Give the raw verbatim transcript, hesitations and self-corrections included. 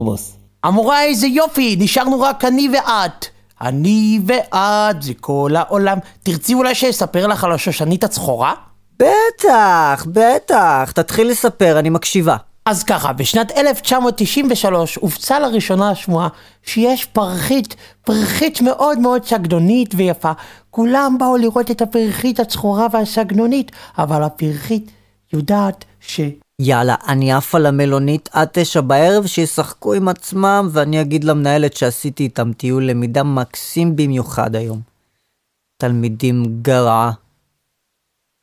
בוס. אמורה איזה יופי, נשארנו רק אני ואת. אני ואת, זה כל העולם. תרצי אולי שאספר לך על השושנית הצחורה? בטח, בטח. תתחיל לספר, אני מקשיבה. אז ככה, בשנת אלף תשע מאות תשעים ושלוש הופצה לראשונה השמועה שיש פרחית, פרחית מאוד מאוד סגנונית ויפה. כולם באו לראות את הפרחית הצחורה והסגנונית, אבל הפרחית יודעת ש... יאללה, אני עף על המלונית עד תשע בערב שישחקו עם עצמם, ואני אגיד למנהלת שעשיתי איתם טיול למידה מקסים במיוחד היום. תלמידים גרעה.